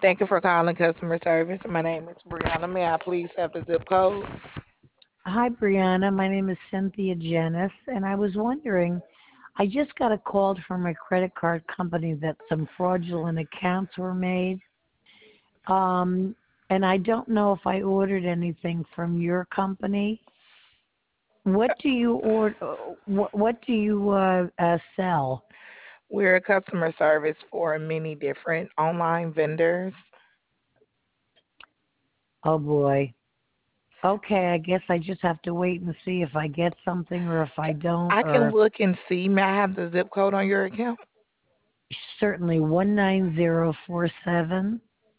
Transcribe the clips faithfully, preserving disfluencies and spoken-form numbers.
Thank you for calling customer service. My name is Brianna. May I please have the zip code? Hi, Brianna. My name is Cynthia Janis, and I was wondering, I just got a call from a credit card company that some fraudulent accounts were made. Um, and I don't know if I ordered anything from your company. What do you order? What, what do you uh, uh, sell? We're a customer service for many different online vendors. Oh boy. Okay, I guess I just have to wait and see if I get something or if I don't, I can or look and see. May I have the zip code on your account? certainly one nine zero four seven.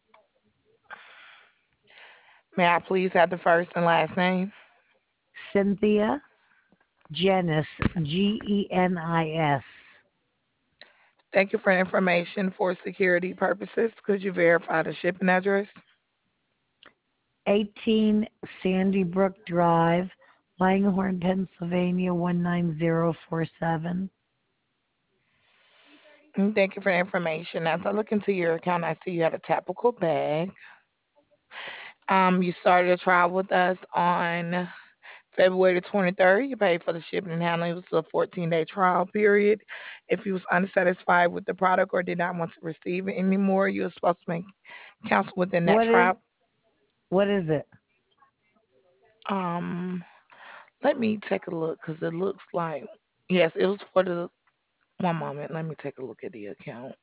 May I please have the first and last name? Cynthia Genis, G E N I S. Thank you for information for security purposes. Could you verify the shipping address? eighteen Sandy Brook Drive, Langhorne, Pennsylvania one nine zero four seven. Mm, Thank you for the information. As I look into your account, I see you have a Tapical bag. Um, you started a trial with us on February the twenty-third. You paid for the shipping and handling. It was a fourteen-day trial period. If you was unsatisfied with the product or did not want to receive it anymore, you were supposed to make cancel within that What is trial. what is it? Um, Let me take a look because it looks like yes, it was for the one moment. Let me take a look at the account.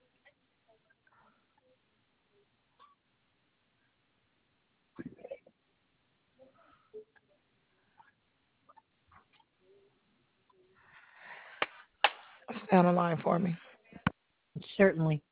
Stay on the line for me. Certainly.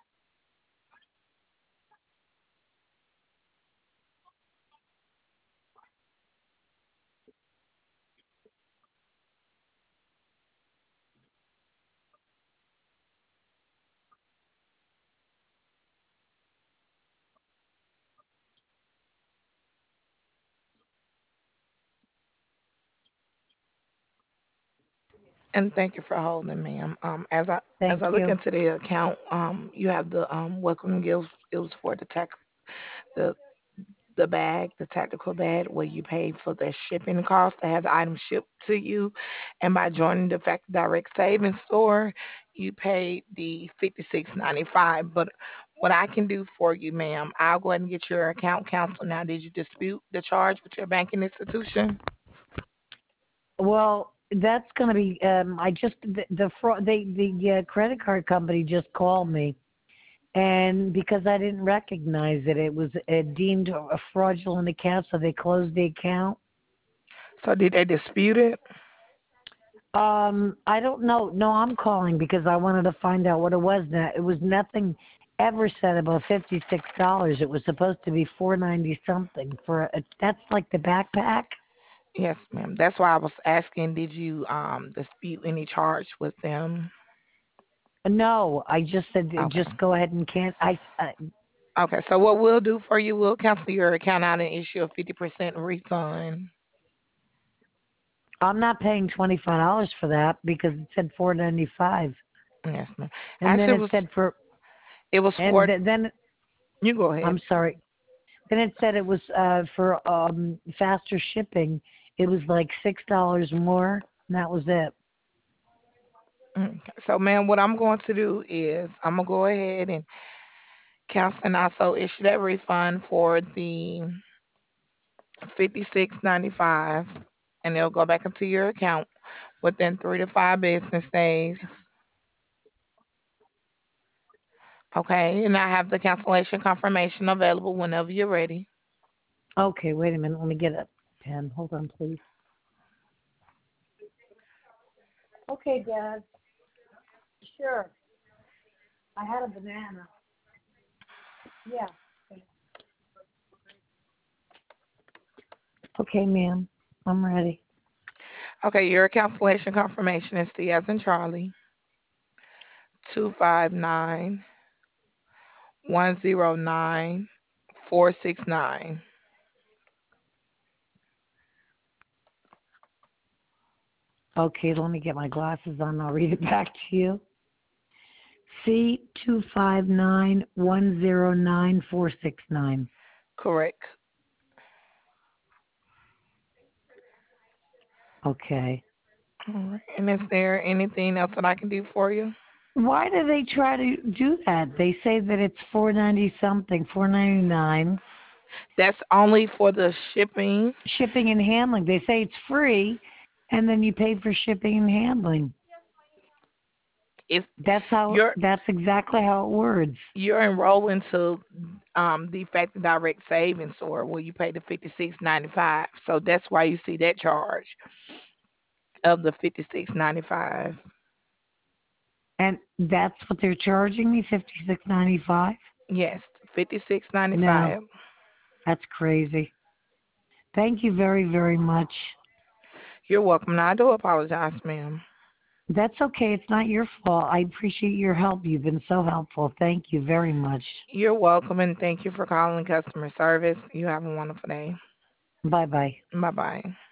And thank you for holding, ma'am. Um, as I as Thank I look you. into the account, um, you have the um welcome gifts. It was for the tax the the bag, the tactical bag, where you pay for the shipping cost to have the item shipped to you, and by joining the Factory Direct Savings Store, you paid the fifty six ninety five. But what I can do for you, ma'am, I'll go ahead and get your account canceled. Now, did you dispute the charge with your banking institution? Well, that's going to be. Um, I just the, the fraud. They the uh, credit card company just called me, and because I didn't recognize it, it was uh, deemed a fraudulent account, so they closed the account. So, did they dispute it? Um, I don't know. No, I'm calling because I wanted to find out what it was. Now, it was nothing ever said about fifty six dollars. It was supposed to be four ninety something for a. That's like the backpack. Yes, ma'am. That's why I was asking. Did you um dispute any charge with them? No, I just said uh, Okay. just go ahead and can't. I uh, Okay, so what we'll do for you, we'll cancel your account out and issue a fifty percent refund. I'm not paying twenty five dollars for that because it said four ninety five, Yes, ma'am. and then Actually, it it was said for it was and for th- then you. Go ahead. I'm sorry. Then it said it was uh for um faster shipping. It was like six dollars more, and that was it. Okay. So, ma'am, what I'm going to do is I'm gonna go ahead and cancel and also issue that refund for the fifty six ninety five, and it'll go back into your account within three to five business days. Okay, and I have the cancellation confirmation available whenever you're ready. Okay, wait a minute. Let me get a pen. Hold on, please. Okay, Dad. Sure. I had a banana. Yeah. Okay, ma'am. I'm ready. Okay, your cancellation confirmation is C as in Charlie, two five nine one zero nine four six nine. Okay, let me get my glasses on. I'll read it back to you. C two five nine one zero nine four six nine. Correct. Okay. All right. And is there anything else that I can do for you? Why do they try to do that? They say that it's four ninety something, four ninety nine. That's only for the shipping. Shipping and handling. They say it's free, and then you pay for shipping and handling. It's That's how. you're That's exactly how it words. you're enrolling to um the Factory Direct Savings Store where you pay the fifty six ninety five. So that's why you see that charge of the fifty six ninety five. And that's what they're charging me, fifty six ninety five. Yes, fifty six ninety No, five. that's crazy. Thank you very, very much. You're welcome. Now I do apologize, ma'am. That's okay. It's not your fault. I appreciate your help. You've been so helpful. Thank you very much. You're welcome and thank you for calling customer service. You have a wonderful day. Bye bye. Bye bye.